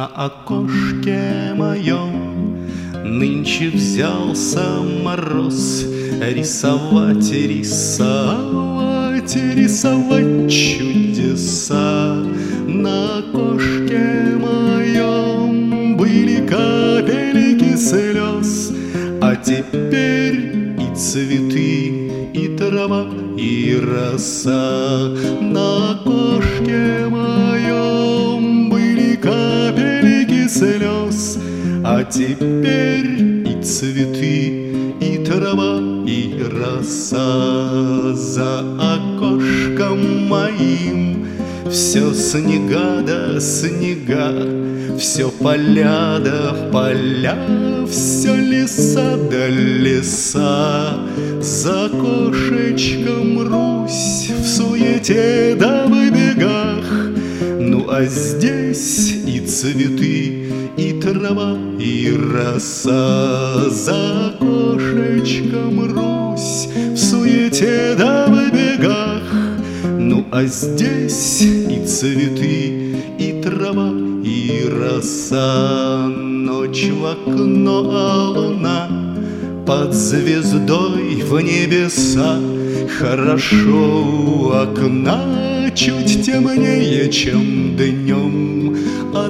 На окошке моем нынче взялся мороз рисовать, рисовать, рисовать чудеса. На окошке моем были капельки слез, а теперь и цветы, и трава, и роса. На окошке моем были капельки слез, а теперь и цветы, и трава, и роса. За окошком моим все снега да снега, все поля да поля, все леса да леса. За окошечком Русь в суете да в бегах, ну а здесь и цветы, и трава, и роса. За окошечком Русь в суете да в бегах, ну а здесь и цветы, и трава, и роса. Ночь в окно, а луна под звездой в небеса. Хорошо у окна, чуть темнее, чем днем. А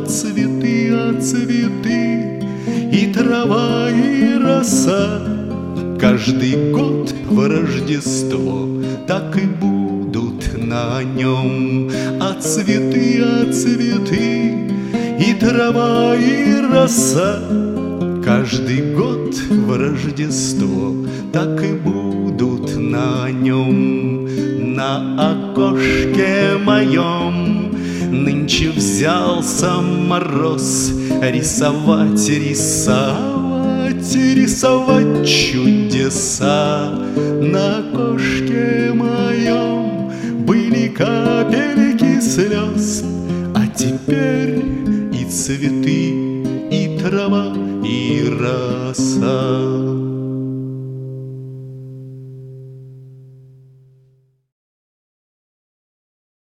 цветы, и трава, и роса каждый год в Рождество так и будут на нем. А цветы, и трава, и роса каждый год в Рождество так и будут на нем. На окошке моем нынче взялся мороз рисовать, рисовать, рисовать чудеса. На окошке моем были капельки слез, а теперь и цветы, и трава, и роса.